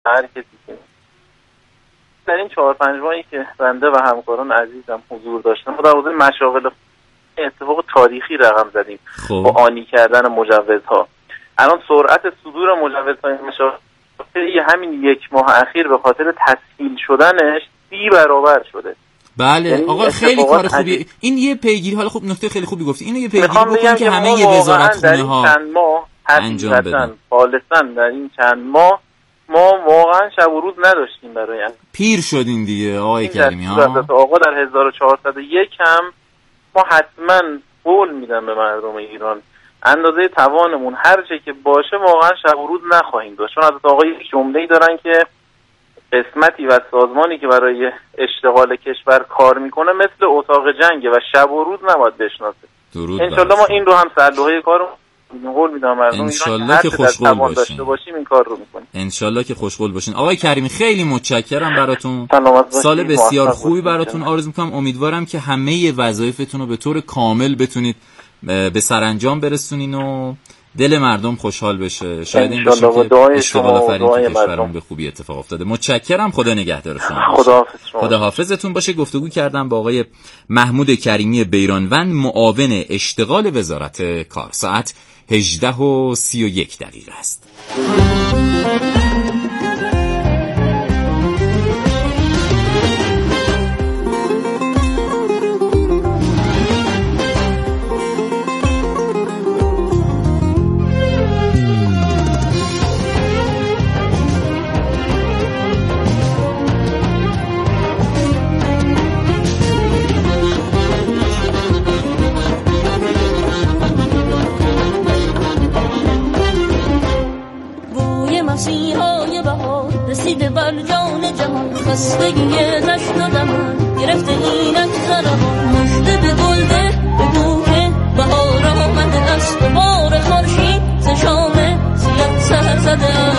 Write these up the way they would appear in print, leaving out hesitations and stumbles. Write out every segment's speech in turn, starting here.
هر کسی که در این 4-5 ماهی که بنده و همکاران عزیزم حضور داشتن ما در حوزه مشاغل اتفاق تاریخی رقم زدیم با آنی کردن مجوزها. الان سرعت صدور مجوزهای مشاغل همین 1 ماه اخیر به خاطر تسهیل شدنش 30 برابر شده. بله یعنی آقا خیلی کار خوبیه این یه پیگیری. حالا خوب نکته خیلی خوبی گفتی، اینو یه پیگیری بکنیم که همه یه وزارتخونه ها چند ماه انجام بدن. خالصا در این چند ماه ما واقعا شب و روز نداشتیم برای پیر شدین دیگه آقای کریمی ها. آقا در 1401 هم ما حتما قول میدم به مردم ایران اندازه توانمون هر چه که باشه واقعا شب و روز نخواهیم داشت. چون حضرت آقا یک جمله‌ای دارن که قسمتی و سازمانی که برای اشتغال کشور کار میکنه مثل اتاق جنگه و شب و روز نباید بشناسه. انشالله ما این رو هم سرلوحه کارو قول میدم مردم ایران که خوشقول باشیم این کار رو میکنیم. انشالله که خوشقول باشین. آقای کریمی خیلی متشکرم براتون. سال بسیار خوبی براتون آرزو میکنم. امیدوارم که همه وظایفتون رو به طور کامل بتونید به سرانجام برسونین و دل مردم خوشحال بشه. شاید این باشه که اشتغال آفرین که کشورمون به خوبی اتفاق افتاده. متشکرم. خدا نگهدار شما. خدا حافظتون باشه. گفتگو کردم با آقای محمود کریمی بیرانوند، معاون اشتغال وزارت کار. ساعت 18:31 است. رسیده بر جان جهان خستگی دشت و دمن گرفته اینک زرمان مژده به گلده به بوه بهار آمده است بار خورشید ز شام سیاه سحر زده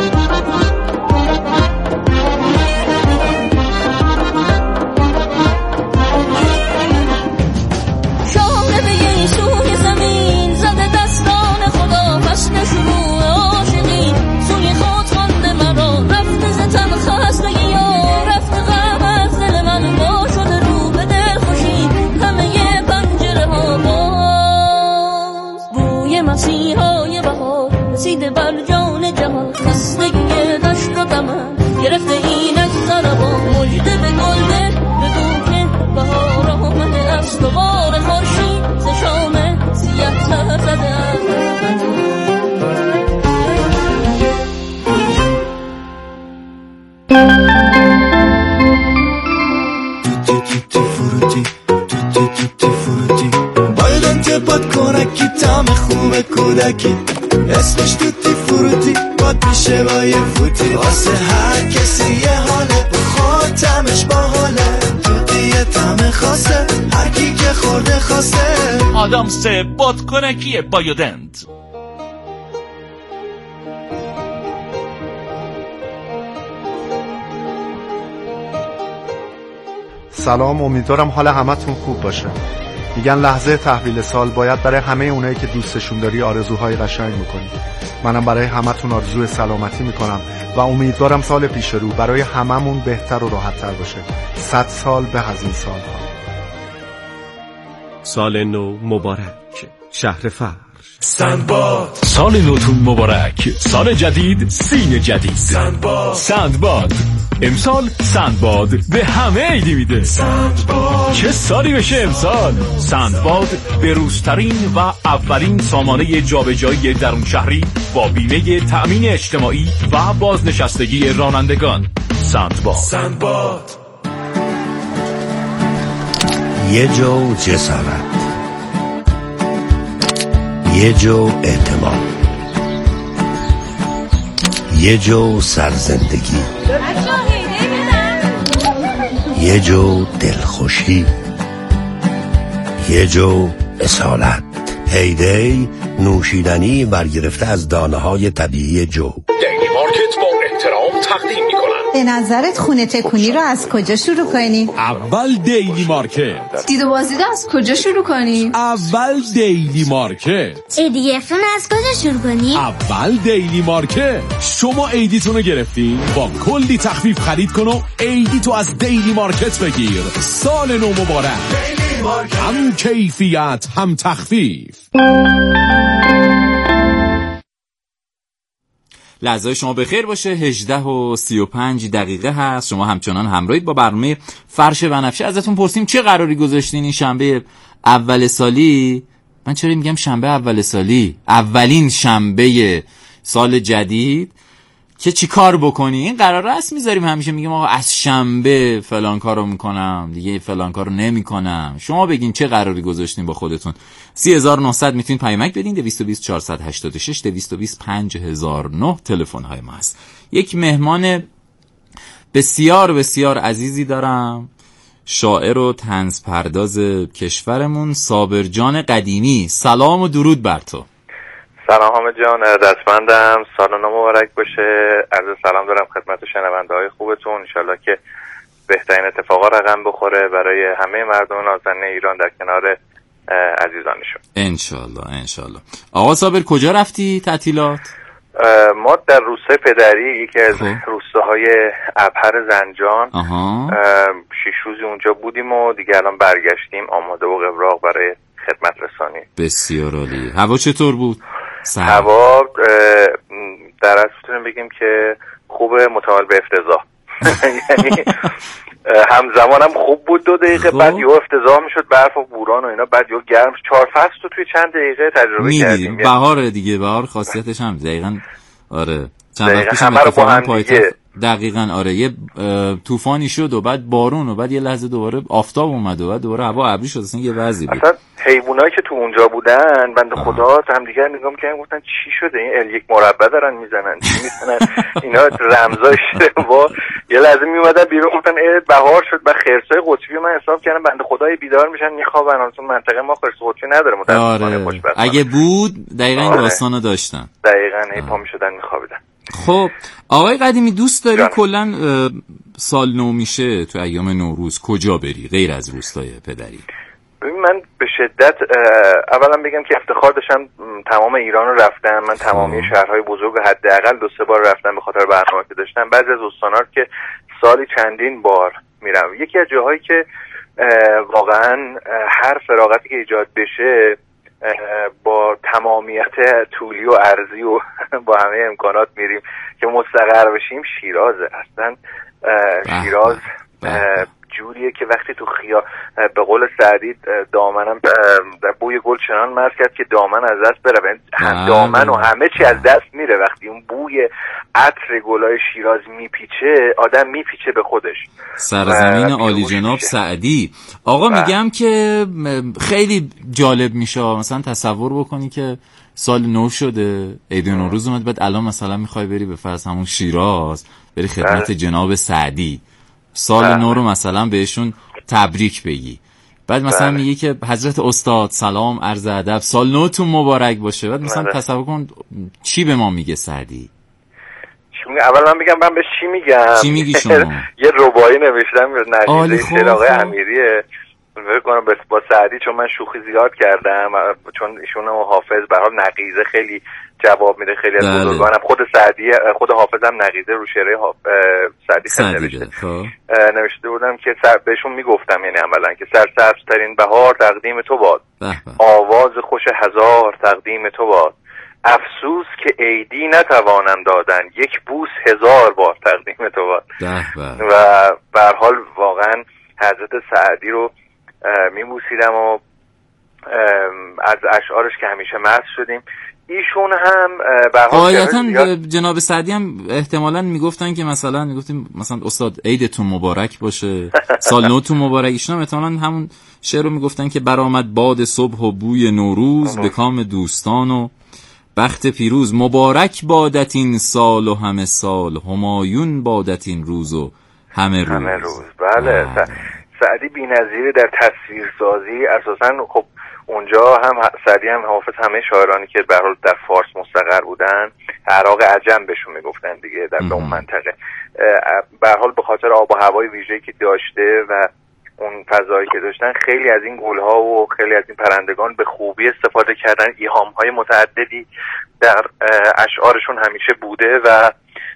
شانه به یه سوی زمین زده دستان خدا پس نشروع عاشقی سوی خود خانده مرا رفته زتم خستگی یا رفته غم از دل من با شده رو به دل خوشی همه ی پنجره ها باز بوی مسیحای بهار رسیده بر جان جهان خستگی دشت و دمن گرفته اینک زربان مژده به گلده به بوه بهار آمده است و بار خورشید ز شام سیاه سحر زده بایدن باد کنکی تام خوب کودکی اسمش توتی فروتی باد میشه با یه فوتی واسه هر کسی یه حاله بخواد تمش با حاله توتی یه تم خاصه هر کی که خورده خواسته آدم سه باد کنکی بایودند. سلام، امیدوارم حال همتون خوب باشه. میگن لحظه تحویل سال باید برای همه اونایی که دوستشون داری آرزوهای قشنگ میکنی. منم برای همتون آرزوی سلامتی میکنم و امیدوارم سال پیش رو برای هممون بهتر و راحت‌تر باشه. 100 سال به از این سالها. سال نو مبارک. شهر فرش. سندباد. سال نوتون مبارک. سال جدید، سین جدید. سندباد. امسال سندباد به همه عیدی میده. سندباد. چه سالی بشه امسال. سندباد به روزترین و اولین سامانه جابجایی درون شهری با بیمه تأمین اجتماعی و بازنشستگی رانندگان. سندباد. یه جو جسارت، یه جو اعتماد، یه جو سرزندگی، یه جو دلخوشی، یه جو اصالت. هیدی نوشیدنی برگرفته از دانه های طبیعی جو. دیلی مارکت با احترام تقدیم میکنن. به نظرت خونه تکونی رو از کجا شروع کنیم؟ اول دیلی مارکت. دید و بازدید از کجا شروع کنیم؟ اول دیلی مارکت. ADF از کجا شروع کنیم؟ اول دیلی مارکت. شما ایدیتون رو گرفتین؟ با کلی تخفیف خرید کن و ایدیتو از دیلی مارکت بگیر. سال نو مبارک. دیلی مارکت. هم کیفیت هم تخفیف. لحظه شما بخیر باشه. 18:35 هست. شما همچنان همراهید با برنامه فرش بنفشه. ازتون پرسیم چه قراری گذاشتین این شنبه اول سالی؟ من چرا میگم شنبه اول سالی؟ اولین شنبه سال جدید که چی کار بکنی؟ این قرار راست میذاریم همیشه میگیم آقا از شنبه فلان کارو میکنم دیگه فلان کارو نمیکنم. شما بگین چه قراری گذاشتین با خودتون. 3900 میتونید پیامک بدین. 220 486 220 5009 تلفن های ما هست. یک مهمان بسیار بسیار عزیزی دارم، شاعر و طنز پرداز کشورمون، صابر جان قدیمی. سلام و درود بر تو. سلام حامد جان، دستمندم. سال نو مبارک باشه. عرض سلام دارم خدمت شنونده‌های خوبتون. انشالله که بهترین اتفاقا رقم بخوره برای همه مردم نازنین ایران در کنار عزیزانشون. انشالله. آقا صابر کجا رفتی تعطیلات؟ ما در روستای پدری، یکی از روستاهای ابهر زنجان، 6 روزی اونجا بودیم و دیگه الان برگشتیم آماده و قبراق برای خدمت رسانی. بسیار عالی. هوا چطور بود؟ هوا در اصل میتونیم بگیم که خوبه متمایل به افتضاح. یعنی همزمان هم خوب بود 2 دقیقه بعد یه افتضاح میشد، برف و بوران و اینا، بعد یه گرم. 4 فصل تو توی چند دقیقه تجربه کردیم. بهاره دیگه، بهار خاصیتش هم دقیقاً آره چند وقت پیش اتفاقا پایتخت دقیقاً آره یه طوفانی شد و بعد بارون و بعد یه لحظه دوباره آفتاب اومد و بعد دوباره هوا ابری شد. اصلا یه وضعی بود. حیوانایی که تو اونجا بودن بنده خدا هم دیگه نگاه می‌کردن گفتن چی شده این L1 مربع دارن میزنن چی میزنن اینا رمزاش با یه لحظه میومدن بیرون گفتن بهار شد. بعد خرسای قطبی من حساب کردم بنده خدای بیدار میشن میخوابن. اصلا منطقه ما خرس قطبی نداره متأسفانه. خوشبختانه اگه بود دقیقاً این داستانو داشتن. دقیقاً پا میشدن میخوابیدن. خب آقای قدیمی دوست داری کلا سال نو میشه تو ایام نوروز کجا بری غیر از روستای پدری؟ ببین من به شدت اولا بگم که افتخار داشتم تمام ایران رو رفتم. من تمامی شهرهای بزرگ حداقل 2-3 بار رفتم به خاطر برنامه‌ای که داشتم. بعضی از استان‌ها که سالی چندین بار میرم. یکی از جاهایی که واقعا هر فراغتی که ایجاد بشه با تمامیت طولی و عرضی و با همه امکانات میریم که مستقر بشیم شیرازه. اصلا شیراز جوریه که وقتی تو به قول سعدی دامنم در بوی گل چنان مرز کرد که دامن از دست بره. هم دامن و همه چی از دست میره وقتی اون بوی عطر گلای شیراز میپیچه. آدم میپیچه به خودش. سرزمین عالی جناب سعدی. آقا میگم که خیلی جالب میشه مثلا تصور بکنی که سال نو شده، عید نوروز اومد، بعد الان مثلا میخوای بری به فرض همون شیراز بری خدمت جناب سعدی، سال نو رو مثلا بهشون تبریک بگی. بعد مثلا میگه که حضرت استاد سلام عرض ادب سال نوتون مبارک باشه. بعد مثلا تصور کن چی به ما میگه سعدی؟ اول من میگم من به چی میگی شما؟ یه ربایی نوشتم نقیزه شلاقه امیریه بکنم با سعدی، چون من شوخی زیاد کردم چون ایشون و حافظ به حال نقیزه خیلی جواب میده. خیلی از بزرگانم خود حافظم نقیزه رو شعر سعدی خیلی نوشته بودم که بهشون میگفتم یعنی عملا که سرسبزترین بهار تقدیم تو باد، آواز خوش هزار تقدیم تو باد، افسوس که عیدی نتوانم دادن، یک بوس 1000 بار تقدیم تو باد. و به هر حال واقعا حضرت سعدی رو میبوسیدم و از اشعارش که همیشه مست شدیم. ایشون هم قاعدتا جناب سعدی هم احتمالاً میگفتن که مثلا میگفتیم مثلا استاد عیدتون مبارک باشه سال نوتون مبارک. ایشون هم احتمالاً همون شعر رو میگفتن که برآمد باد صبح و بوی نوروز، به کام دوستان و بخت پیروز، مبارک بادت این سال و همه سال، همایون بادت این روز و همه روز. بله. سعدی بی‌نظیره در تصویرسازی. اساساً خب اونجا هم سعدی هم حافظ همه شاعرانی که به هر حال در فارس مستقر بودن عراق عجم بهشون میگفتن دیگه در اون منطقه، به هر حال به خاطر آب و هوای ویژه‌ای که داشته و اون فضایی که داشتن خیلی از این گل‌ها و خیلی از این پرندگان به خوبی استفاده کردن. ایهام‌های متعددی در اشعارشون همیشه بوده و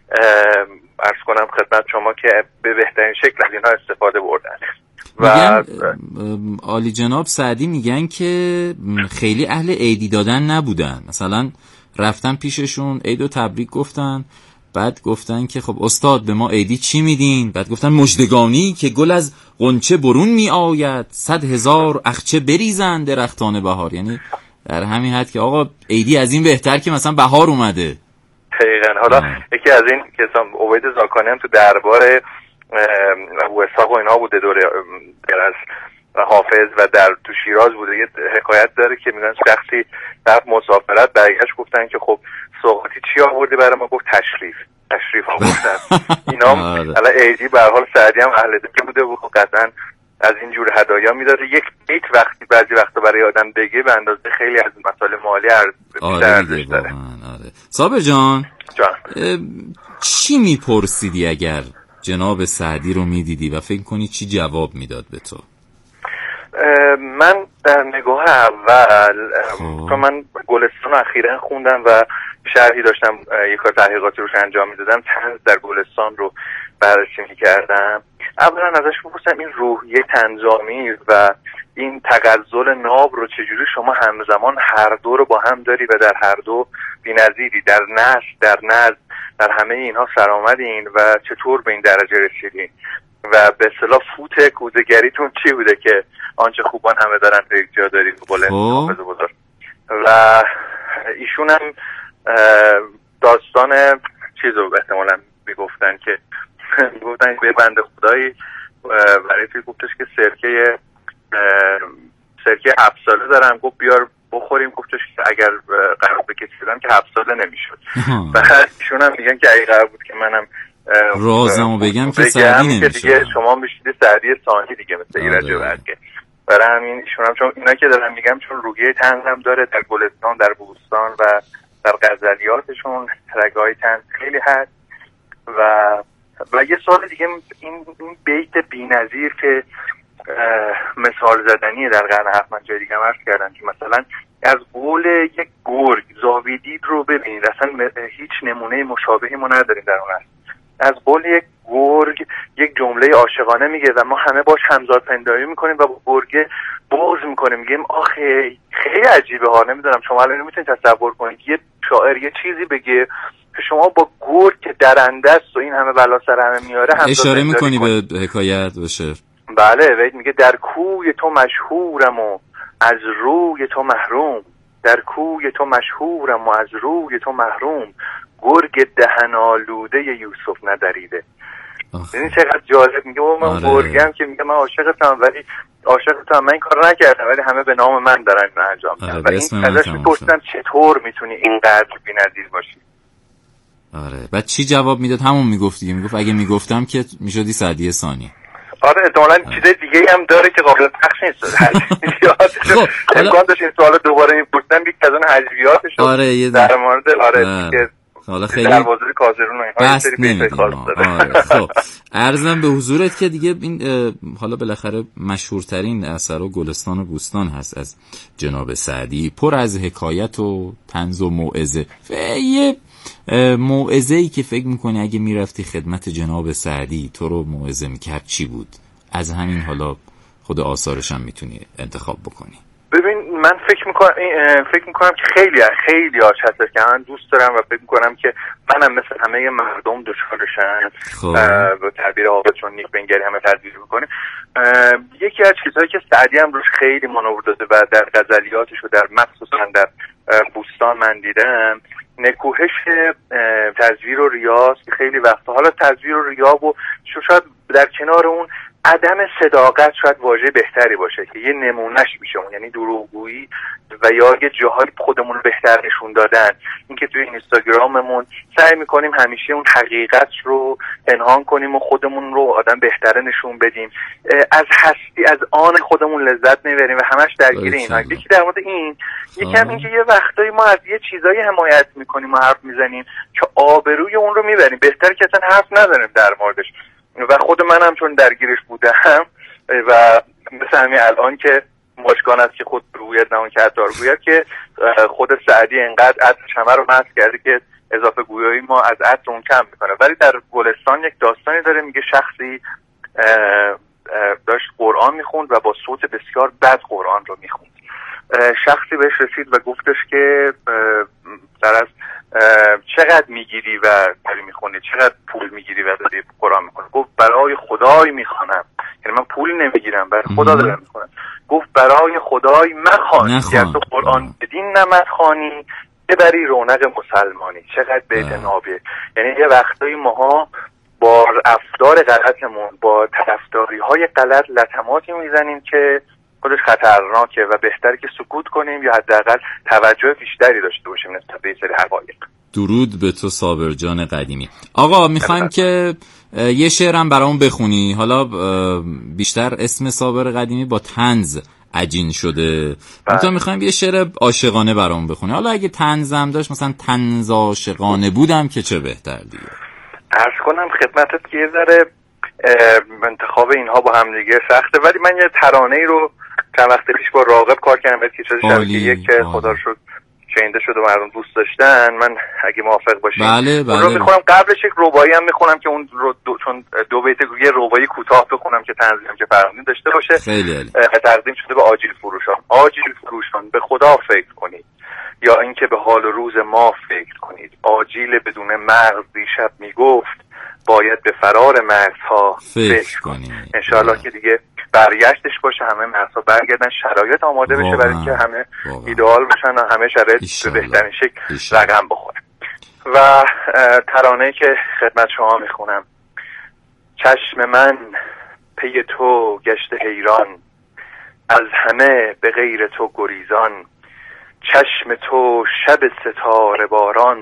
عرض کنم خدمت شما که به بهترین شکل از اینها استفاده بردن. و عالی جناب سعدی میگن که خیلی اهل عیدی دادن نبودن، مثلا رفتن پیششون عید و تبریک گفتن، بعد گفتن که خب استاد به ما عیدی چی میدین؟ بعد گفتن مژدگانی که گل از غنچه برون می آید، 100,000 اخچه بریزن درختان بهار. یعنی در همین حد که آقا عیدی از این بهتر که مثلا بهار اومده. دقیقاً. حالا یکی از این کسان عبید زاکانی هم تو دربار ابو اسحاق و اینا بوده دوره از حافظ و در تو شیراز بوده، یه حکایت داره که میگن شخصی در مسافرت برگشت گفتن که خب سوغاتی چی آوردی برای ما؟ گفت تشریف آوردن. اینا الان عیدی به هر حال سعدی هم اهل دل بوده و قطعا از این جور هدایا میداره. یک بیت وقتی بعضی وقتا برای آدم بگه به اندازه خیلی از مسائل مالی ارزش داره. آره. صابر جان چی میپرسیدی اگر جناب سعدی رو میدیدی و فکر کنی چی جواب میداد به تو؟ من در نگاه اول چون من گلستان رو اخیراً خوندم و شرحی داشتم یک کار تحقیقاتی روش انجام میدادم، طنز در گلستان رو بررسی میکردم. اولا ازش بپرسم این روحیه طنزآمیز و این تغزل ناب رو چجوری شما همزمان هر دو رو با هم داری و در هر دو بی‌نظیری، در نشر در نظم در همه اینها سرآمدین و چطور به این درجه رسیدین و به اصطلاح فوت کودگریتون چی بوده که آنچه خوبان همه دارن به یک جا دارید و بلند حافظ بزرگ. و ایشون هم داستان چیزو احتمالا میگفتن که به بنده خدایی برای توی گفتش که سرکه 7 ساله دارم، گفت بیار بخوریم، گفتش که اگر قرار به کسی بدم که 7 ساله نمیشد. و ایشون هم میگن که اگه قرار بود که منم رازمو بگم که سعدی نمیشه، دیگه شما میشید سعدی ثانی دیگه مثل ایرج برگه. برای همین ایشون هم چون اینا که دارم میگم چون روحیه طنز هم داره در گلستان در بوستان و در غزلیاتشون رگای طنز خیلی هست. و یه سوال دیگه این بیت بی‌نظیر که مثال زدنیه در قرن 7 من جای دیگه هم عرض کردم که مثلا از قول یک گرگ زاویدید رو ببینید، اصلا هیچ نمونه مشابهی ما نداریم در اون هست. از قول یک گرگ یک جمله عاشقانه میگه و ما همه باش همزاد پنداری میکنیم و با گرگ بغض میکنیم، میگیم آخه خیلی عجیبه ها. نمیدونم شما الان نمیتونید تصور کنید یه شاعر یه چیزی بگه که شما با گرگ که درنده است و این همه بلا سر همه میاره اشاره میکنی به حکایت و شعر. بله وید میگه در کوی تو مشهورم و از روی تو محروم، در کوی تو مشهورم و از روی تو محروم، گرگ دهن آلوده یوسف ندریده. این چقدر جالب. میگه من گرگم که میگه من عاشقتم ولی عاشقتم من این کار نکردم ولی همه به نام من دارن این انجام میدن. و این ازش میپرسیدم چطور میتونی اینقدر بی‌نظیر باشی؟ آره بعد چی جواب میداد؟ همون میگفت دیگه، میگفت اگه میگفتم که میشدی سعدی ثانی. آره احتمالاً چیز دیگه هم داره که قابل پخش نیست. حجویاتش امکان داشت این سوال دوباره میپرسیدم یک از اون حجویاتش در مورد که حالا خیلی دروازه کازرون و اینها بس نمیدیم. خب عرضم به حضورت که دیگه این حالا بالاخره مشهورترین اثر و گلستان و بوستان هست از جناب سعدی، پر از حکایت و طنز و موعظه. یه موعظه‌ای که فکر میکنی اگه میرفتی خدمت جناب سعدی تو رو موعظه میکرد چی بود؟ از همین حالا خود آثارش هم میتونی انتخاب بکنی. ببین من فکر میکنم که خیلی هست که من دوست دارم و فکر میکنم که منم مثل همه مردم دچارشم به تعبیر آقا چون نیک بنگری همه تعبیر میکنه. یکی از چیزهایی که سعدی هم روش خیلی مانور داده و در غزلیاتش و در مخصوصا در بوستان من دیدم نکوهش تزویر و ریاض. خیلی وقتا حالا تزویر و ریاض و شاید در کنار اون عدم صداقت شاید واژه بهتری باشه که یه نمونهش میشه اون، یعنی دروغگویی و یا یه جاهای خودمون رو بهتر نشون دادن. اینکه توی اینستاگراممون سعی میکنیم همیشه اون حقیقت رو پنهان کنیم و خودمون رو آدم بهتره نشون بدیم، از هستی از آن خودمون لذت میبریم و همش درگیر اینا. یکی در مورد این، یکم اینکه یه وقتایی ما از یه چیزایی حمایت میکنیم و حرف میزنیم که آبروی اون رو میبریم، بهتره که اصلا حرف نزنیم در موردش. و خود منم چون درگیرش بودم و مثل همین الان که مشکان است که خود رویت نمون که عطار گوید که خود سعدی انقدر عطر شمه رو مست کرده که اضافه گویایی ما از عطر اون کم میکنه. ولی در گلستان یک داستانی داره، میگه شخصی داشت قرآن میخوند و با صوت بسیار بد قرآن رو میخوند. شخصی بهش رسید و گفتش که در از چقدر میگیری و داری میخونی، چقدر پول میگیری و داری قرآن میخونی؟ گفت برای خدای میخونم، یعنی من پول نمیگیرم، برای خدا دارم میخونم. گفت برای خدای مخوان، گر تو قرآن بدین نمت خوانی ببری رونق مسلمانی. چقدر بیت نابه. یعنی یه وقتایی ماها با افکار غلطمون، با طرفداری های غلط لطماتی میزنیم که خودش خطرناکه و بهتره که سکوت کنیم یا حداقل توجه بیشتری داشته باشیم نسبت به این سری حقایق. درود به تو صابر جان قدیمی. آقا میخوایم که یه شعرم برامون بخونی. حالا بیشتر اسم صابر قدیمی با طنز عجین شده، تو میخوایم یه شعر عاشقانه برامون بخونی. حالا اگه طنزم داشت، مثلا طنز عاشقانه بودم که چه بهتر دیگه. عرض کنم خدمتت که یه ذره انتخاب اینها با هم دیگه سخته، ولی من یه ترانه‌ای رو چند وقت پیش با راغب کار کردم که چیز شبیه یک که خدا رو شکر شنیده شد و مردم دوست داشتن. من اگه موافق باشی بله اون رو میخونم. قبلش یک ربایی هم میخونم که اون رو چون دو بیت یه ربایی کوتاه بخونم که تنظیم که فرهنگی داشته باشه. تقدیم شده به آجیل فروشان. آجیل فروشان به خدا فکر کنید یا اینکه به حال روز ما فکر کنید. آجیل بدون مغز دیشب میگفت باید به فرار مغزها فکر کنید. انشاءالله که دیگه برگشتش باشه، همه مغزها برگردن، شرایط آماده بشه برای اینکه همه ایدئال باشن و همه شرایط به بهترین شکل رقم بخوره. و ترانه‌ای که خدمت شما میخونم: چشم من پی تو گشته حیران، از همه به غیر تو گریزان. چشم تو شب ستاره باران،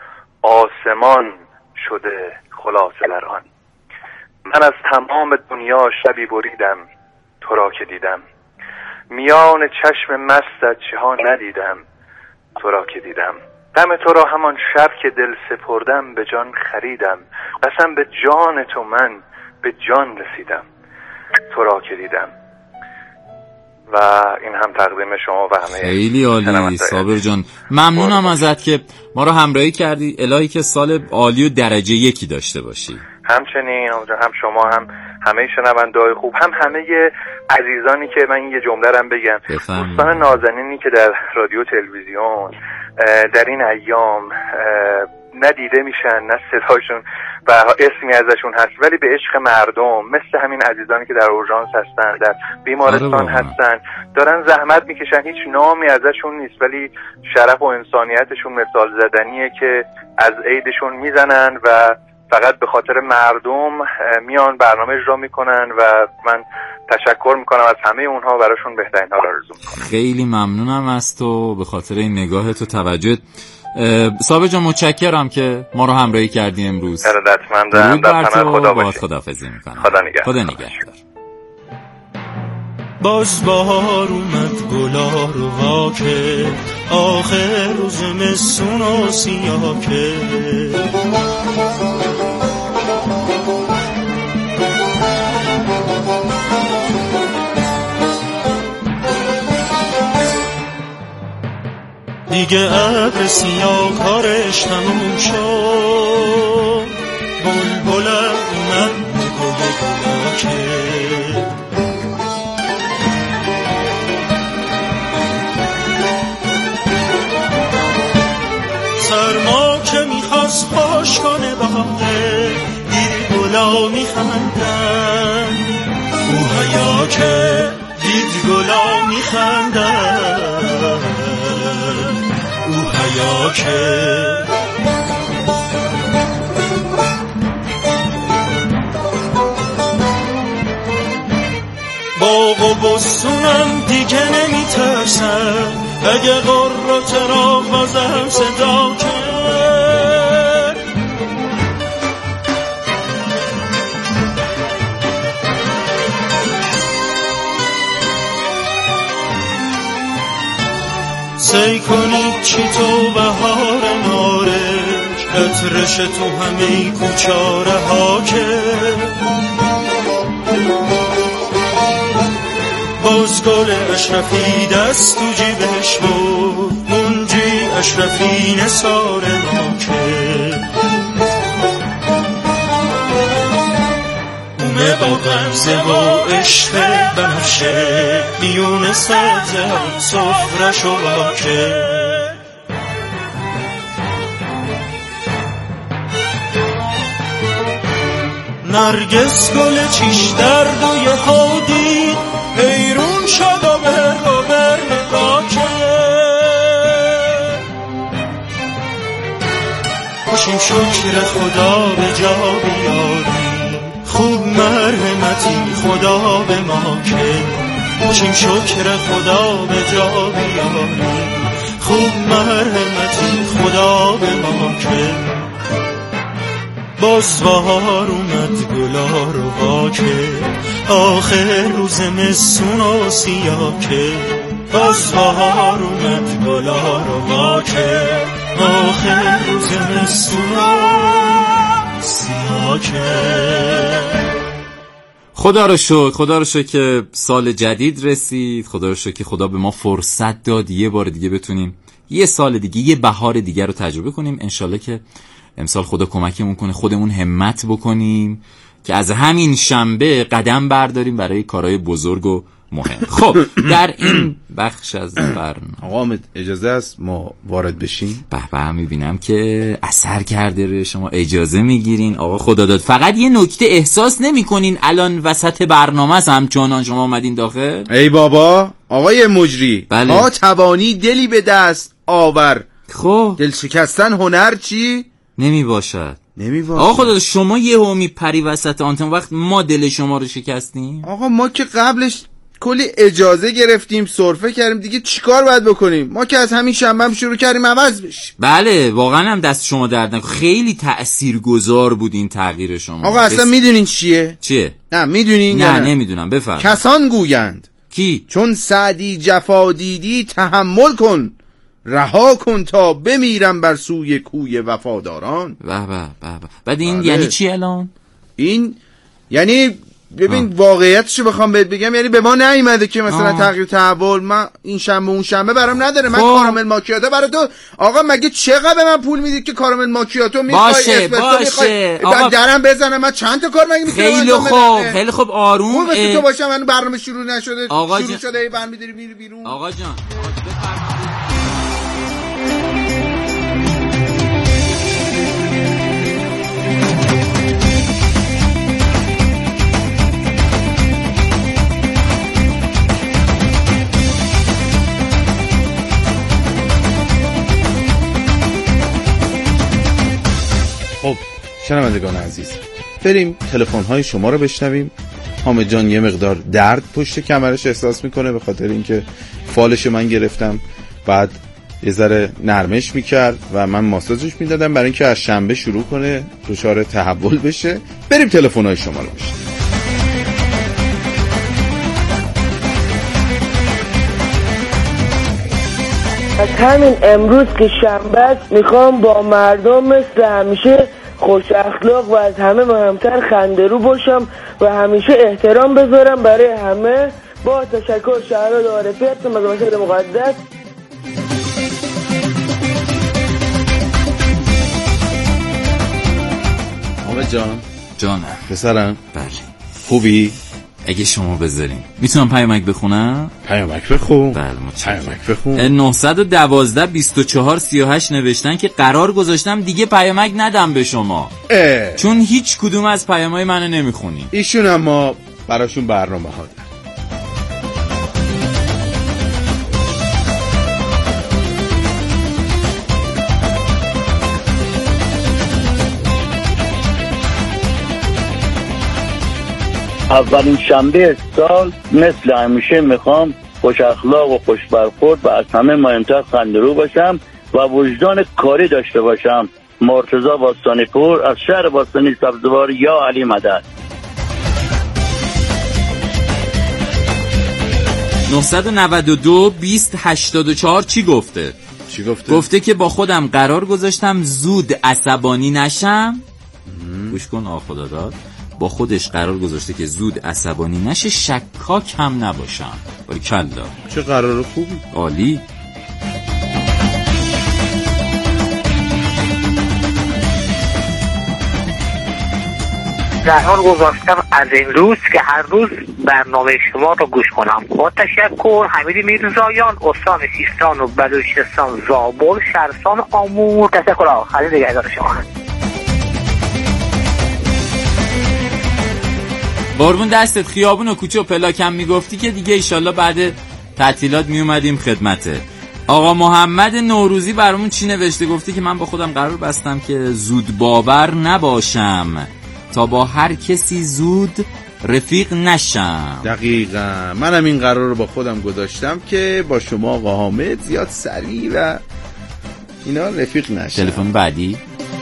آسمان شده خلاصه لران. من از تمام دنیا شبی بریدم، تو را که دیدم. میان چشم مستت چه ها ندیدم، تو را که دیدم. غم تو را همان شب که دل سپردم به جان خریدم. قسم به جان تو من به جان رسیدم، تو را که دیدم. و این هم تقدیم شما و همه. خیلی عالی صابر جان، ممنونم ازت که ما رو همراهی کردی. الهی که سال عالی و درجه یکی داشته باشی. همچنین هم شما، هم همه شنونده‌های خوب، هم همه عزیزانی که من یه جمله رم بگم، دوستان نازنینی که در رادیو تلویزیون در این ایام ندیده میشن، نه صداشون و اسمی ازشون هست، ولی به عشق مردم، مثل همین عزیزانی که در اورژانس هستن، در بیمارستان هستن، دارن زحمت میکشن. هیچ نامی ازشون نیست ولی شرف و انسانیتشون مثال زدنیه که از عیدشون میزنن و فقط به خاطر مردم میان برنامه اجرا میکنن و من تشکر میکنم از همه اونها، براشون بهترین ها رو آرزو میکنم. خیلی ممنونم از تو به خاطر این نگاهت و توجهت. صابر جان متشکرم که ما رو همراهی کردی امروز. ارادتمندم. در خدا باشی. خداحافظی میکنم. خدا نگهدار. باز بهار اومد، گلا رو وا کرد، آخر روز زمستون و سیاه کرد. دیگه ابر سیاه کارش تموم شد، بلبلم اومد گل گلا کرد. سرما که میخواست خوش کنه باغه، دید گلا میخندن، او حیا که دید گلا میخندن، او حیا که باغ و بستونم دیگه نمیترسم، اگه قرر چرا بازم صدا کرد. سی کنید چی تو بهار نارنج، عطرش تو همه کوچاره ها که باز گل اشرفی دست تو جیبش بود، اونجی اشرفی نثار ما که اونه با غمزه و عشق بنفشه، میون سبزه صفرش و باکه. نرگس گل چیش درد و یه هادی، حیرون شد و بر نگاه کرد. باشیم شکر خدا به جا بیاری، خوب مرحمتی خدا به ما کرد. باشیم شکر خدا به جا بیاری، خوب مرحمتی خدا به ما کرد. باز بهار اومد گلا رو واکه، آخر روز مسون و سیاه که. باز بهار اومد گلا رو واکه، آخر روز مسون و سیاه که. خدا رو شکر که سال جدید رسید. خدا رو شکر که خدا به ما فرصت داد یه بار دیگه بتونیم یه سال دیگه یه بهار دیگه رو تجربه کنیم. انشالله که امسال خدا کمکمون کنه خودمون همت بکنیم که از همین شنبه قدم برداریم برای کارهای بزرگ و مهم. خب در این بخش از برنامه آقا اجازه است ما وارد بشیم؟ به میبینم که اثر کرده روی شما، اجازه میگیرین. آقا خدا داد. فقط یه نکته، احساس نمیکنین الان وسط برنامه است همچنان شما اومدین داخل؟ ای بابا آقای مجری، بله. ها توانی دلی به دست آور، خب دل شکستن هنر چی؟ نمی باشد. آقا خدا شما یه همی پری وسط آنتن وقت ما دل شما رو شکستیم. آقا ما که قبلش کلی اجازه گرفتیم، سرفه کردیم، دیگه چیکار باید بکنیم؟ ما که از همین شنبه هم شروع کردیم عوض بشیم. بله واقعا هم دست شما درد نکنه، خیلی تاثیرگذار بود این تغییر شما. آقا اصلا میدونین چیه؟ نه میدونین؟ نه نمیدونم، بفرمایید. کسان گویند کی؟ چون سعدی جفا دیدی تحمل کن، رها کن تا بمیرم بر سوی کوی وفاداران. بعد این یعنی چی الان؟ این یعنی ببین واقعیتشو بخوام بهت بگم، یعنی به ما نیومده که مثلا تغییر تحول من این شنبه اون شنبه برام نداره. من کارامل ماکیاتو برای تو آقا مگه چقدر به من پول میدید که کارامل ماکیاتو میخوای اسپرسو میخوای درم بزنم؟ من چند تا کار مگه میتونم؟ خیلی خوب آروم خوبه تو باشم. من برنامه شروع نشده، شروع شده ای برمی‌داری میری بیرون. آقا جان خب شنوندگان عزیز، بریم تلفن‌های شما رو بشنویم. حامد جان یه مقدار درد پشت کمرش احساس میکنه به خاطر اینکه فالش من گرفتم، بعد یه ذره نرمش میکرد و من ماساژش میدادم برای اینکه از شنبه شروع کنه دچار تحول بشه. بریم تلفن‌های شما رو بشنویم. از همین امروز که شنبه است میخوام با مردم مثل همیشه خوش اخلاق و از همه مهمتر خنده‌رو باشم و همیشه احترام بذارم برای همه. با تشکر شهراد عارفی هستم از مشهد مقدس. حامد جان پسرم بله خوبی؟ اگه شما بذارین میتونم پیامک بخونم؟ پیامک بخون. بله پیامک بخون. 912 24 38 نوشتن که قرار گذاشتم دیگه پیامک ندم به شما چون هیچ کدوم از پیامای منو نمیخونی. ایشون هم ما براشون برنامه ها داریم. اولین شنبه سال مثل همیشه میخوام خوش اخلاق و خوش برخورد و از همه مهمتر خنده‌رو باشم و وجدان کاری داشته باشم. مرتضی باستانی پور از شهر باستانی سبزوار. یا علی مدد. 992 20 84 چی گفته؟ چی گفته؟ گفته که با خودم قرار گذاشتم زود عصبانی نشم. گوش کن آخدا داد. با خودش قرار گذاشته که زود عصبانی نشه، شکاک هم نباشم. باریکلا. چه قرار خوبی. عالی. در حال گذاشتم از این روز که هر روز برنامه شما رو گوش کنم. با تشکر. حمید میرزایان، استان سیستان و بلوچستان، زابل، شهرستان آمور. تشکر آخری نگهدار شما. قربون دستت. خیابون و کوچه و پلاکم میگفتی که دیگه ایشالله بعد تعطیلات میومدیم خدمته. آقا محمد نوروزی برامون چی نوشته؟ گفته که من با خودم قرار بستم که زود باور نباشم تا با هر کسی زود رفیق نشم. دقیقاً منم این قرار رو با خودم گذاشتم که با شما آقا حامد زیاد سریع و اینا رفیق نشم. تلفن بعدی.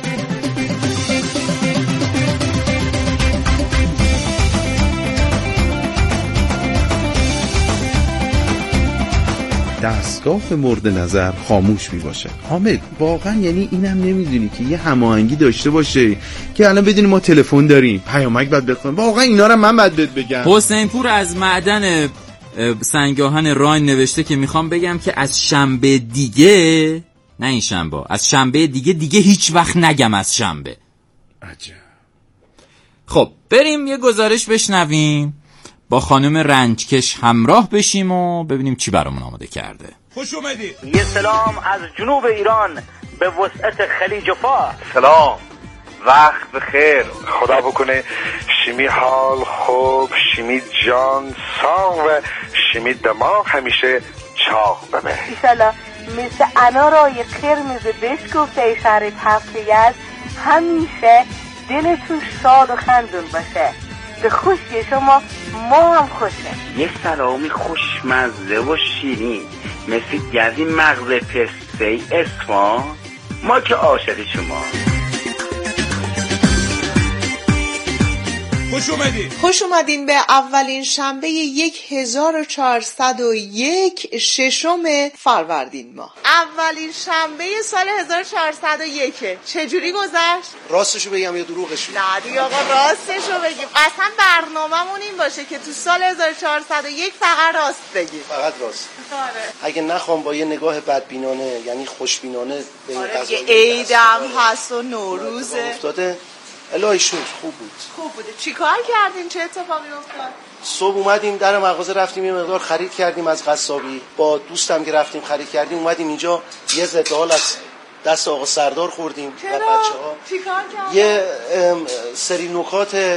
دستگاه مورد نظر خاموش می باشه. حامد واقعا یعنی اینم نمیدونی که یه هماهنگی داشته باشه که الان بدونی ما تلفن داریم، پیامک بعد بخونیم. واقعا اینا رو من بعد بگم. حسین پور از معدن سنگاهن راین نوشته که میخوام بگم که از شنبه دیگه، نه این شنبه، از شنبه دیگه هیچ وقت نگم از شنبه. عجب. خب بریم یه گزارش بشنویم، با خانم رنجکش همراه بشیم و ببینیم چی برامون آماده کرده. خوش اومدید. یه سلام از جنوب ایران به وسعت خلیج فارس. سلام، وقت بخیر. خدا بکنه شیمی حال خوب، شیمی جان ساغ و شیمی دماغ همیشه چاق بمه. ایشالا مثل انارای قرمز بشکفته شهر تفریز همیشه دلتون شاد و خندون باشه. به خوشی شما ما هم خوشه. یه سلامی خوشمزه و شیرین مثل گزی مغز پسته اصفهان. ما که عاشق شما. خوش اومدین به اولین شنبه 1401 ششم فروردین ماه. اولین شنبه سال 1401 چجوری گذشت؟ راستشو بگم یا دروغشو؟ نه دیگه آقا راستشو بگیم. اصلا برنامه‌مون این باشه که تو سال 1401 فقط راست بگیم. فقط راست. آره. اگه نخوام با یه نگاه بدبینانه یعنی خوشبینانه به این قضیه عیدم هست و نوروزه افتاده. الهی شکر خوب بود. خوب بوده. چیکار کردین؟ چه اتفاقی افتاد؟ صبح اومدیم در مغازه رفتیم یه مقدار خرید کردیم از قصابی. با دوستم که رفتیم خرید کردیم اومدیم اینجا یه ضد حال از دست آقا سردار خوردیم و بچه‌ها. چیکار کردین؟ یه سری نکات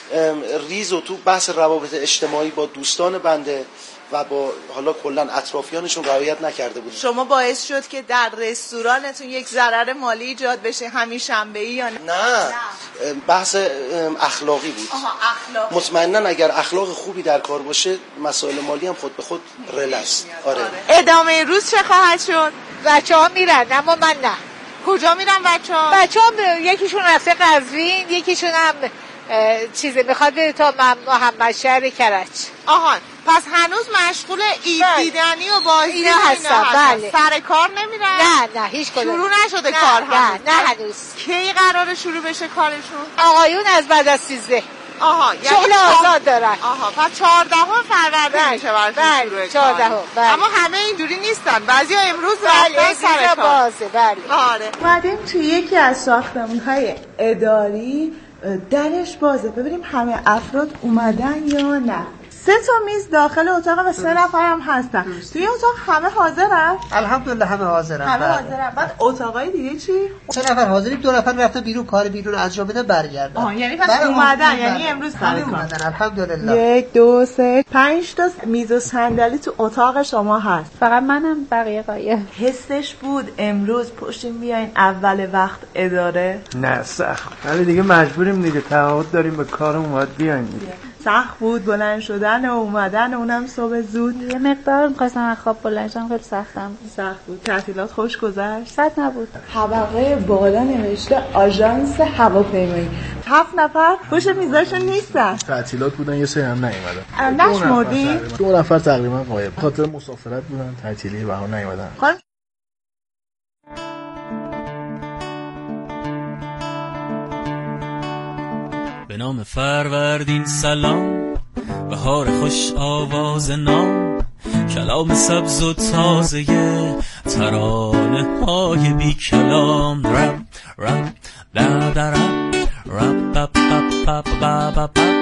ریز و تو بحث روابط اجتماعی با دوستان بنده و با حالا کلا اطرافیانشون رعایت نکرده بودیم. شما باعث شد که در رستورانتون یک ضرر مالی ایجاد بشه همین شنبه‌ای یا نه؟ نه بحث اخلاقی بود. اخلاق. مطمئنا اگر اخلاق خوبی در کار باشه مسائل مالی هم خود به خود رلست. آره. ادامه روز چه خواهد شد؟ بچه‌ها میرن اما من نه. کجا میرن بچه‌ها؟ بچه‌ها یکیشون رفته قزوین، یکیشون هم چیزی میخواد بره تا محمد شهر کرج. آها پس هنوز مشغول عید دیدنی و بازی هستم. بله. سر کار نمیرن؟ نه هیچ کدوم شروع نشده کار هنوز؟ نه هنوز. کی قراره شروع بشه کارشون؟ آقایون از بعد از 13. آها یعنی شغل آزاد دارن. آها پس 14 فروردین میشه براشون شروع 14. بله. اما همه اینجوری نیستن. بعضیا امروز رفتن سر کار. بازه. بله. آره. اومدیم توی یکی از ساختمان‌های اداری درش بازه ببینیم همه افراد اومدن یا نه. 3 میز داخل اتاق و 3 نفر هم هستن. توی اتاق همه حاضرن؟ الحمدلله همه حاضرن. همه حاضرن. بعد اتاقای دیگه چی؟ 3 نفر حاضریم، 2 نفر رفتن بیرون کار بیرون رو انجام بدن برگردن. یعنی پس اومدن، یعنی امروز سر کار. الحمدلله. 1 2 3 5 تا میز و صندلی تو اتاق شما هست. فقط منم بقیه قایم. حسش بود امروز پشتیم بیاین اول وقت اداره؟ نه سخت. ولی دیگه مجبوریم دیگه، تعهد داریم به کارمون باید بیایم دیگه. سخت بود بلند شدن و اومدن و اونم صبح زود. یه مقدار می‌خواستم از خواب بلند شم، خیلی سخت بود. تعطیلات خوش گذشت؟ بد نبود. طبقه بالا نوشته آژانس هواپیمایی. 7 نفر پشت میزاشون نیستن. تعطیلات بودن یه سری هم نیومدن. نشمردی؟ 2 نفر تقریبا غایب. خاطر مسافرت بودن، تعطیلی بهار نیومدن. به نام فروردین سلام، بهار خوش آواز نام، کلام سبز و تازه، ترانه های بی کلام. رپ رپ دا دا رپ رپ پپ پپ پپ